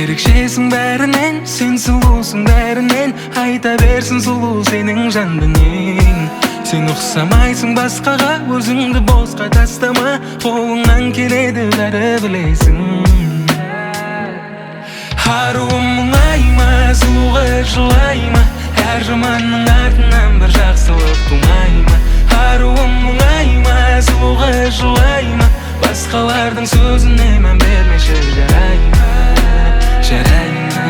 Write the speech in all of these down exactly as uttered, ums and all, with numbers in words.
ерекшесің бәрінен, сен сұлусың бәрінен, айта берсін сұлу сенің жанбенен. Сен ұқсамайсың басқаға, өзіңді босқа тастама, қолыңнан келеді бәрі білесің. Аруым мұңайма, сұлуға жылайма, әр жаманның артынан бір жақсылық тумайма. Аруым мұңайма, сұлуға жылайма, басқалардың сөзіне мән бермеші, жарайма, жарайма.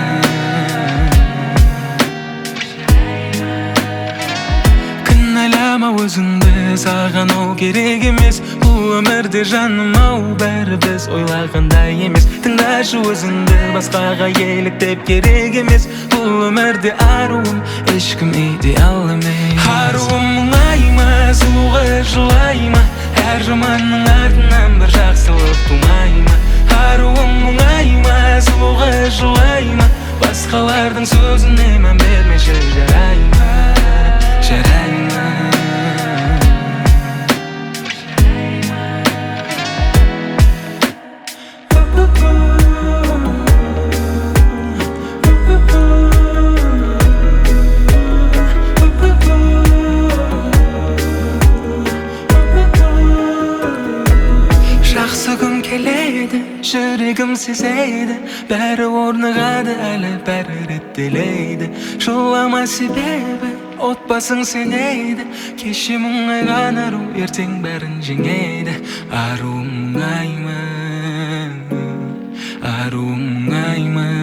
Кінәлама өзіңді, саған ол керек емес. Бұл өмірде жаным ау, бәрі біз ойлағандай емес. Тыңдашы өзіңді, басқаға еліктеп керек емес. Бұл өмірде аруым, ешкім идеал емес. Аруым мұңайма, сұлуға жылайма, әр жаманның артынан бір жақсылық тумайма. Аруым мұңайма, сұлуға жылайма, басқалардың сөзіне мән бермеші, жарайма, жарайма. Жақсы күн келеді, жүрегім сезеді, бәрі орнығады, әлі бәрі реттелейді. Жылама себебі, отбасың сенейді, кеше мұңайған ару, ертең бәрін жеңейді. Аруым мұңайма, аруым мұңайма.